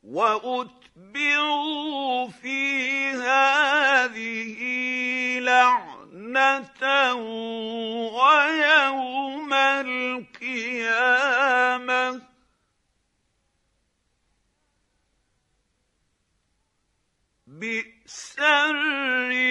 وَأُتْبِعُوا فِي هَٰذِهِ لَعْنَةً وَيَوْمَ الْقِيَامَةِ ۗ بِئْسَ